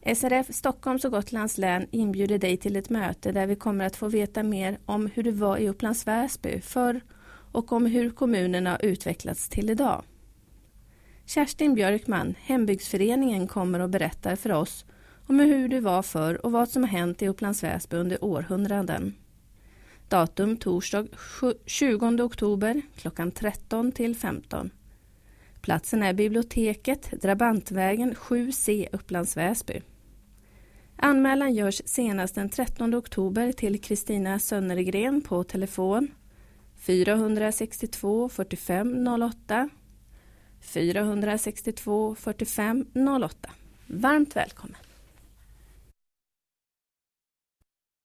SRF Stockholms och Gotlands län inbjuder dig till ett möte där vi kommer att få veta mer om hur det var i Upplands Väsby förr och om hur kommunen har utvecklats till idag. Kerstin Björkman, Hembygdsföreningen, kommer och berättar för oss om hur det var förr och vad som har hänt i Upplands Väsby under århundraden. Datum torsdag 20 oktober klockan 13 till 15. Platsen är biblioteket, Drabantvägen 7C, Upplands Väsby. Anmälan görs senast den 13 oktober till Kristina Sönnergren på telefon 462 45 08 462 45 08. Varmt välkommen!